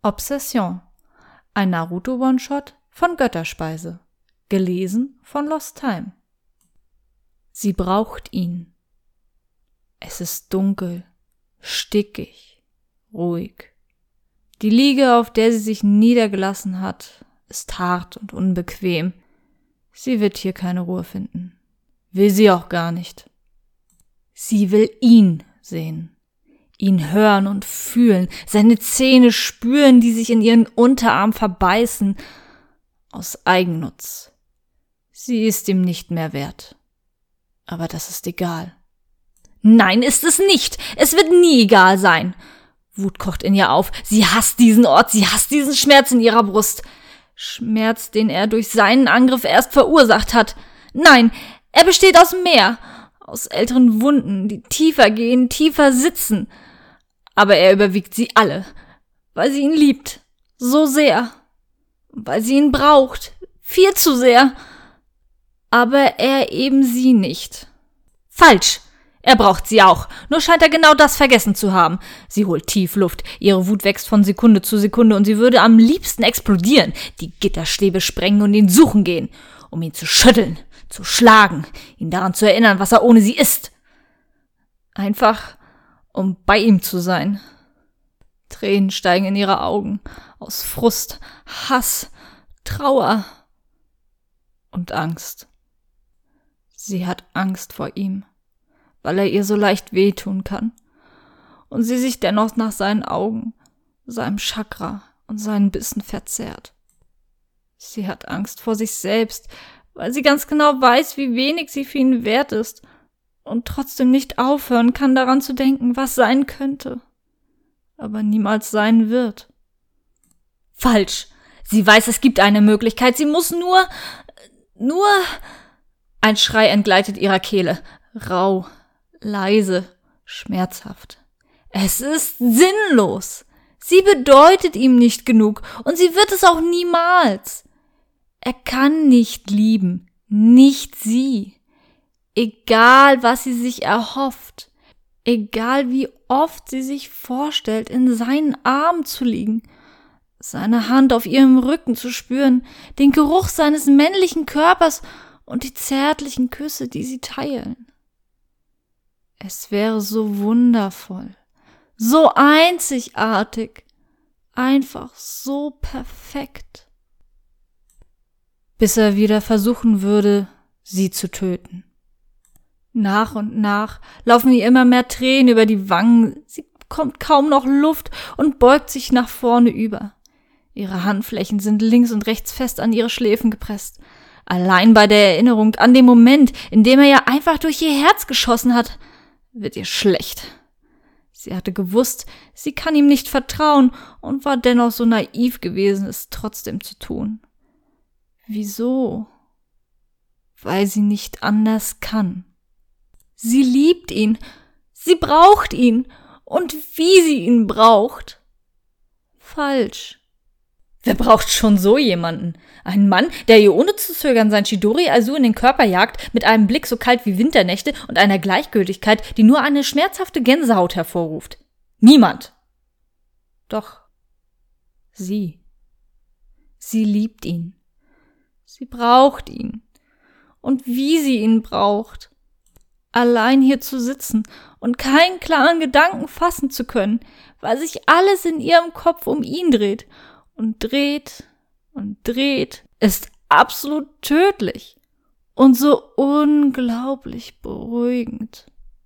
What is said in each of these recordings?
Obsession. Ein Naruto-One-Shot von Götterspeise. Gelesen von Lost Time. Sie braucht ihn. Es ist dunkel, stickig, ruhig. Die Liege, auf der sie sich niedergelassen hat, ist hart und unbequem. Sie wird hier keine Ruhe finden. Will sie auch gar nicht. Sie will ihn sehen. Ihn hören und fühlen, seine Zähne spüren, die sich in ihren Unterarm verbeißen. Aus Eigennutz. Sie ist ihm nicht mehr wert. Aber das ist egal. Nein, ist es nicht. Es wird nie egal sein. Wut kocht in ihr auf. Sie hasst diesen Ort, sie hasst diesen Schmerz in ihrer Brust. Schmerz, den er durch seinen Angriff erst verursacht hat. Nein, er besteht aus mehr. Aus älteren Wunden, die tiefer gehen, tiefer sitzen. Aber er überwiegt sie alle, weil sie ihn liebt. So sehr. Weil sie ihn braucht. Viel zu sehr. Aber er eben sie nicht. Falsch. Er braucht sie auch, nur scheint er genau das vergessen zu haben. Sie holt tief Luft, ihre Wut wächst von Sekunde zu Sekunde und sie würde am liebsten explodieren, die Gitterstäbe sprengen und ihn suchen gehen, um ihn zu schütteln, zu schlagen, ihn daran zu erinnern, was er ohne sie ist. Einfach, um bei ihm zu sein. Tränen steigen in ihre Augen, aus Frust, Hass, Trauer und Angst. Sie hat Angst vor ihm, weil er ihr so leicht wehtun kann und sie sich dennoch nach seinen Augen, seinem Chakra und seinen Bissen verzehrt. Sie hat Angst vor sich selbst, weil sie ganz genau weiß, wie wenig sie für ihn wert ist und trotzdem nicht aufhören kann, daran zu denken, was sein könnte, aber niemals sein wird. Falsch! Sie weiß, es gibt eine Möglichkeit, sie muss nur... Ein Schrei entgleitet ihrer Kehle, rau, leise, schmerzhaft. Es ist sinnlos. Sie bedeutet ihm nicht genug und sie wird es auch niemals. Er kann nicht lieben, nicht sie. Egal, was sie sich erhofft, egal wie oft sie sich vorstellt, in seinen Armen zu liegen, seine Hand auf ihrem Rücken zu spüren, den Geruch seines männlichen Körpers und die zärtlichen Küsse, die sie teilen. Es wäre so wundervoll, so einzigartig, einfach so perfekt. Bis er wieder versuchen würde, sie zu töten. Nach und nach laufen ihr immer mehr Tränen über die Wangen, sie bekommt kaum noch Luft und beugt sich nach vorne über. Ihre Handflächen sind links und rechts fest an ihre Schläfen gepresst. Allein bei der Erinnerung an den Moment, in dem er ihr einfach durch ihr Herz geschossen hat, wird ihr schlecht. Sie hatte gewusst, sie kann ihm nicht vertrauen und war dennoch so naiv gewesen, es trotzdem zu tun. Wieso? Weil sie nicht anders kann. Sie liebt ihn, sie braucht ihn und wie sie ihn braucht. Falsch. Wer braucht schon so jemanden? Einen Mann, der ihr ohne zu zögern sein Chidori Azu in den Körper jagt, mit einem Blick so kalt wie Winternächte und einer Gleichgültigkeit, die nur eine schmerzhafte Gänsehaut hervorruft. Niemand. Doch sie. Sie liebt ihn. Sie braucht ihn. Und wie sie ihn braucht. Allein hier zu sitzen und keinen klaren Gedanken fassen zu können, weil sich alles in ihrem Kopf um ihn dreht und dreht und dreht, ist absolut tödlich und so unglaublich beruhigend.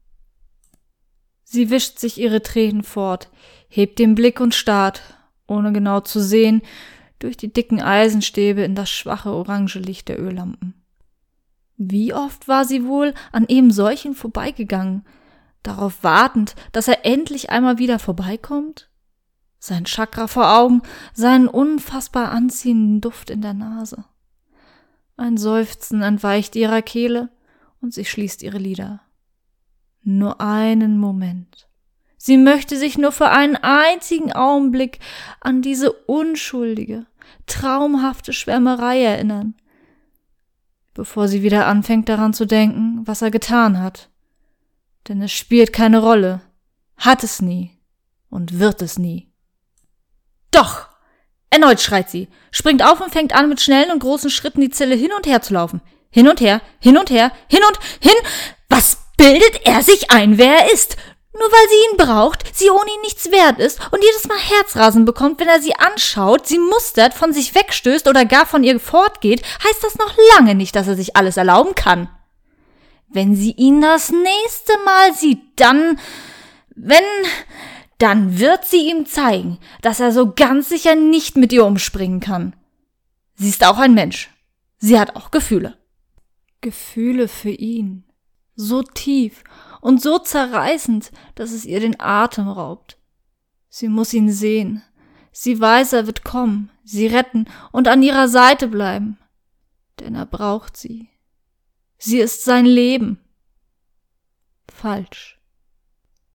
Sie wischt sich ihre Tränen fort, hebt den Blick und starrt, ohne genau zu sehen, durch die dicken Eisenstäbe in das schwache orange Licht der Öllampen. Wie oft war sie wohl an eben solchen vorbeigegangen, darauf wartend, dass er endlich einmal wieder vorbeikommt? Sein Chakra vor Augen, seinen unfassbar anziehenden Duft in der Nase. Ein Seufzen entweicht ihrer Kehle und sie schließt ihre Lider. Nur einen Moment. Sie möchte sich nur für einen einzigen Augenblick an diese unschuldige, traumhafte Schwärmerei erinnern, bevor sie wieder anfängt daran zu denken, was er getan hat. Denn es spielt keine Rolle, hat es nie und wird es nie. Doch! Erneut schreit sie, springt auf und fängt an, mit schnellen und großen Schritten die Zelle hin und her zu laufen. Hin und her, hin und her, hin und hin. Was bildet er sich ein, wer er ist? Nur weil sie ihn braucht, sie ohne ihn nichts wert ist und jedes Mal Herzrasen bekommt, wenn er sie anschaut, sie mustert, von sich wegstößt oder gar von ihr fortgeht, heißt das noch lange nicht, dass er sich alles erlauben kann. Wenn sie ihn das nächste Mal sieht, dann wird sie ihm zeigen, dass er so ganz sicher nicht mit ihr umspringen kann. Sie ist auch ein Mensch. Sie hat auch Gefühle. Gefühle für ihn. So tief und so zerreißend, dass es ihr den Atem raubt. Sie muss ihn sehen. Sie weiß, er wird kommen, sie retten und an ihrer Seite bleiben. Denn er braucht sie. Sie ist sein Leben. Falsch.